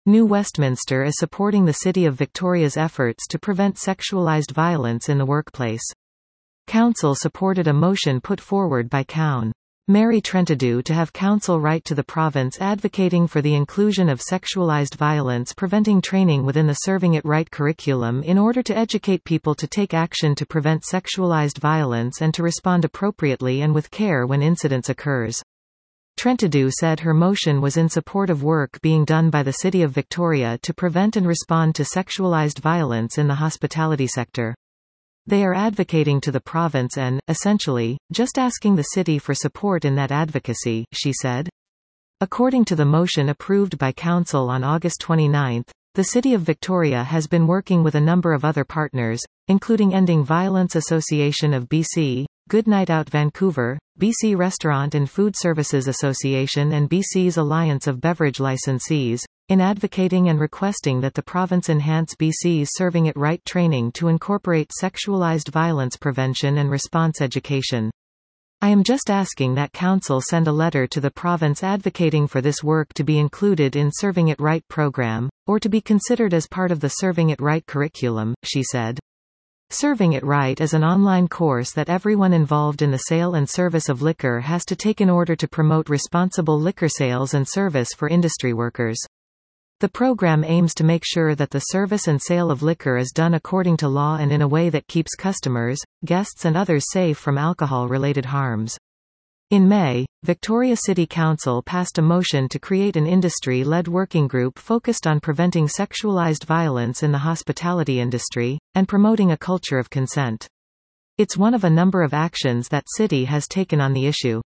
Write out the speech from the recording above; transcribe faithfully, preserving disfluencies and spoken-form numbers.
New Westminster is supporting the City of Victoria's efforts to prevent sexualized violence in the workplace. Council supported a motion put forward by Cown. Mary Trentadue to have Council write to the province advocating for the inclusion of sexualized violence preventing training within the Serving It Right curriculum in order to educate people to take action to prevent sexualized violence and to respond appropriately and with care when incidents occurs. Trentadue said her motion was in support of work being done by the City of Victoria to prevent and respond to sexualized violence in the hospitality sector. They are advocating to the province and, essentially, just asking the city for support in that advocacy, she said. According to the motion approved by Council on August twenty-ninth, the City of Victoria has been working with a number of other partners, including Ending Violence Association of B C, Good Night Out Vancouver, B C Restaurant and Food Services Association and B C's Alliance of Beverage Licensees, in advocating and requesting that the province enhance B C's Serving It Right training to incorporate sexualized violence prevention and response education. I am just asking that Council send a letter to the province advocating for this work to be included in Serving It Right program, or to be considered as part of the Serving It Right curriculum, she said. Serving It Right is an online course that everyone involved in the sale and service of liquor has to take in order to promote responsible liquor sales and service for industry workers. The program aims to make sure that the service and sale of liquor is done according to law and in a way that keeps customers, guests and others safe from alcohol-related harms. In May, Victoria City Council passed a motion to create an industry-led working group focused on preventing sexualized violence in the hospitality industry, and promoting a culture of consent. It's one of a number of actions that City has taken on the issue.